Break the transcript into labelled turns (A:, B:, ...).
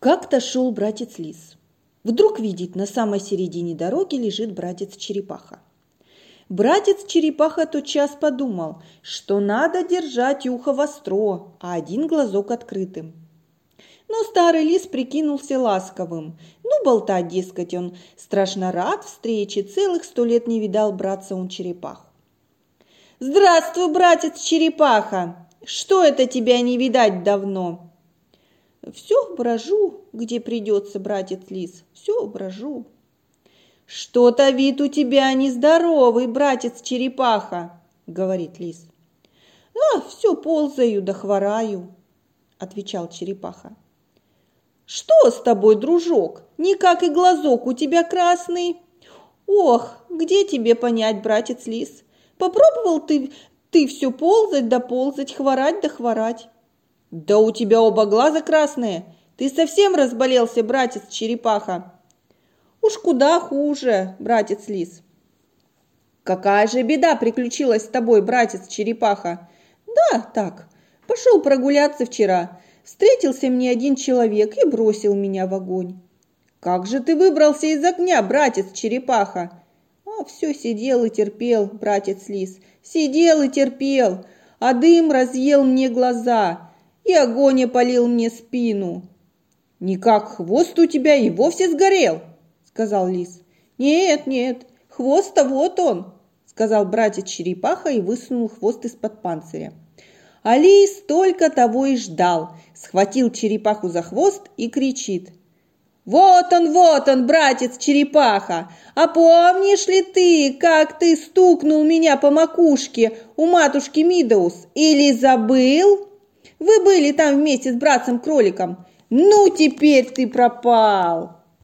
A: Как-то шел братец Лис. Вдруг видит, на самой середине дороги лежит братец Черепаха. Братец Черепаха тотчас подумал, что надо держать ухо востро, а один глазок открытым. Но старый лис прикинулся ласковым. Болтать, дескать, он страшно рад встрече, целых 100 лет не видал братца он Черепаху. «Здравствуй, братец Черепаха! Что это тебя не видать давно?» «Все брожу, где придется, братец Лис, все брожу». «Что-то вид у тебя нездоровый, братец Черепаха», — говорит Лис. «Все ползаю да хвораю», — отвечал Черепаха. «Что с тобой, дружок? Никак и глазок у тебя красный». «Ох, где тебе понять, братец Лис? Попробовал ты все ползать да ползать, хворать да хворать». «Да у тебя оба глаза красные. Ты совсем разболелся, братец Черепаха?» «Уж куда хуже, братец Лис». «Какая же беда приключилась с тобой, братец Черепаха?» «Да, так, пошел прогуляться вчера. Встретился мне один человек и бросил меня в огонь». «Как же ты выбрался из огня, братец Черепаха?» «Все сидел и терпел, братец Лис, сидел и терпел, а дым разъел мне глаза, и огонь опалил мне спину». «Никак хвост у тебя и вовсе сгорел», — сказал Лис. «Нет, хвост-то вот он», — сказал братец Черепаха и высунул хвост из-под панциря. А Лис только того и ждал, схватил Черепаху за хвост и кричит: вот он, братец Черепаха! А помнишь ли ты, как ты стукнул меня по макушке у матушки Мидоус? Или забыл? Вы были там вместе с братцем-кроликом. Ну, теперь ты пропал!»